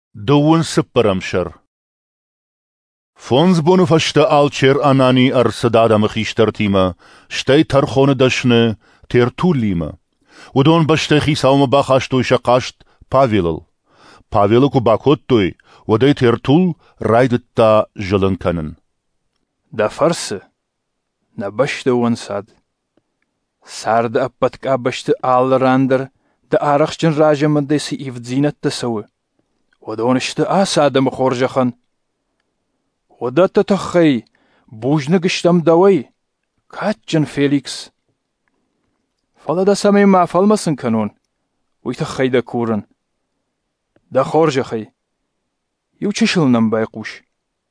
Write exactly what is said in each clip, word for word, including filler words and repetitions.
Dowun Sipperamshar. Fons bonufashta alcher anani ar sadada machishtartima, stei tarchone dashne, ter tulima. Udon bashte chisauma bachashtu shakasht Pavilal. Pavilal kubakottui, wadai ter tul raidetta jalankanen. Da farse, na bashte wansad. Sard appatka bashte alrander, da arachchen rajamandesi ivdzinat tasawe. ودونشت آساد مخورج خن ودت تخي بوجنگشتم دوي كاتجن فيليكس فلا دا سمي مع فالمسن كانون ويتخي دا كورن دا خورج خي يو چشلنم بايقوش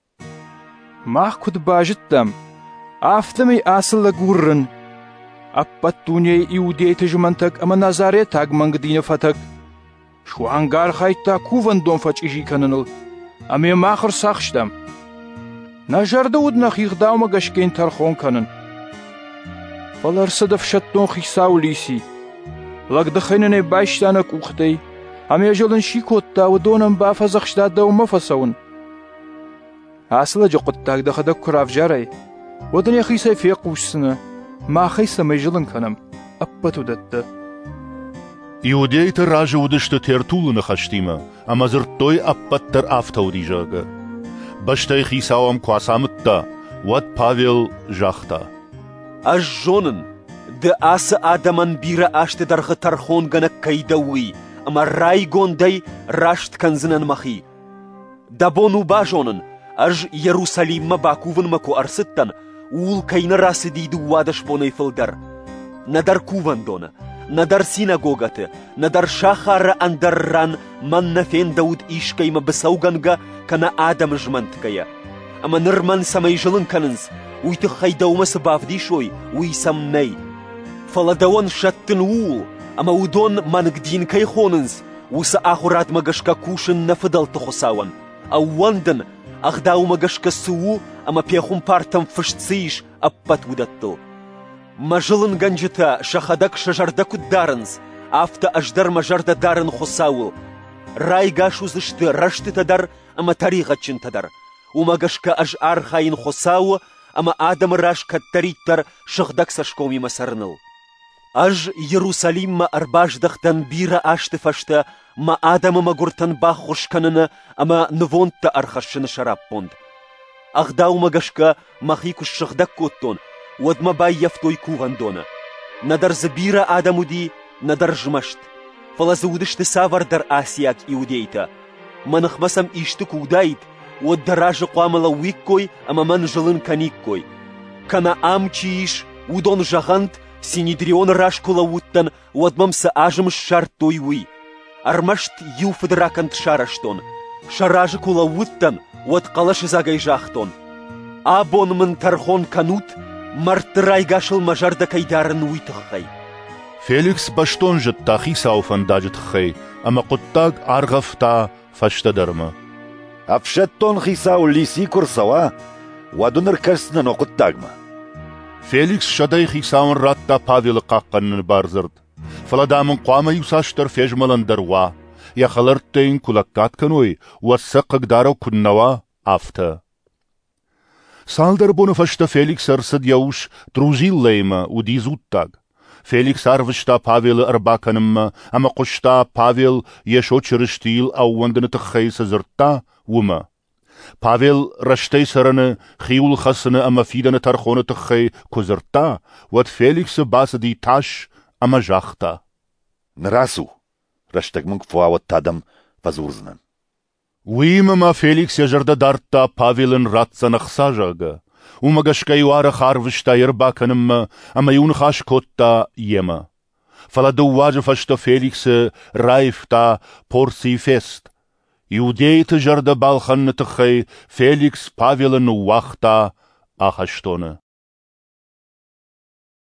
ما كد باجتم آفتمي آسل لغورن أبت دوني يودي تجمنتك أما نظاري تاگ منگ دين فتك شو انگار خایتا کوون دون فچ ایجی کننل امی ماخر ساخشتم نجرده ود نخیخ داوم گشکین ترخون کنن فلر صدف شتون خیساو لیسی لگ دخینن بایشتانه کوختی امی جلن شیکوتا و دونم بافزخشتا داو مفسون اصلا جو قطاق دخدا کراف جاری ودن خیسای فیقوشسنه ما خیسا میجلن کنم اپتو دده Иудеите раже удышты тертулы на хаштима, а мазыртой аппаттар автаудижага. Баштай хисауам квасамытта, ват Павел жахта. Аж жонын, да асы адаман бира ашты дарғы тархон гана кайдауи, ама рай гондай рашт канзынан махи. Да бону ба жонын, аж Иерусалимма бакувын маку арсыттан, ул кайны расы дейду вадаш бонай фылдар. Надар куван дона. Надар синагогаты, надар шахара андарран манна фен дауд ишкайма бысауганга кана адам жманткая. Ама нырман самай жылын канынз, уйты хайдаумасы бавдишой, уй самнай. Фаладауан шаттын уул, ама удон мангдин кайхонынз, уса ахурат магашка кушын нафыдал тухосауан. А уандын ахдау магашка суу, ама пехум партам фышцыиш аппат удаттыл. Мажылын ганжыта шахадак шажардаку дарынз, авто аждар мажарда дарын хосауыл. Рай гаш узышты рашты тадар, ама тарихатчын тадар. Умагашка аж архайын хосауы, ама адам раш каттариттар шахдак сашкоми масарныл. Аж Иерусалимма арбаждахтан бира ашты фашта, ма адама магуртан бах хошканына, ама нвонта архашын шараппонд. Ахдау магашка махикуш шахдак коттон, ودما باي يفتوي كوغاندونا ندر زبيرا آدمودي ندر جمشت فلا زودشت سافر در آسياك إيوديتا منخ مسم إشتك ودايت ودراج قواملا ويكوي أما من جلن كانيكوي كان آم چيش ودون جغانت سينيدريون راشكولا وطن ودمم سآجم الشارتوي وي أرمشت يوفد راكنت شارشتون شاراجكولا وطن ودقلش زاگاي جاختون آبون من ترخون كانوت Мартрай гашыл мажарда кайдарын уйтықхай. Феликс баштон жытта хисауфан дажытхай, ама құттаг арғафта фаштадарма. Апшаттон хисау лиси курсава, вадуныр кәрсінен оқыттагма. Феликс шадай хисауын ратта Павелы қаққанын барзырд. Фаладамын қуама юсаштар фежмаландар ва, яхалырттайын кулаккатканой, васы қыгдарау күннава афта. Салдар бонуфашта Феликс арсад яуш трузил лейма удизуттаг. Феликс арвышта Павел арбаканымма, ама қошта Павел ешо чырыштил ауандыны тықхайса зыртта ума. Павел раштай сараны хиул хасыны ама фиданы тархоны тықхай козыртта, ват Феликсы басыди таш ама жахта. Нрасу, раштаг мунг фуават тадам пазурзнан. Уимама Феликс яжарда дартта Павелын ратсанақса жага. Умагашка юара харвышта ербаканымма, ама юн хаш котта ема. Фалада уажа фашта Феликсы райфта порси фест. Иудейты жарда балханны тықхай Феликс Павелын уахта ахаштоны.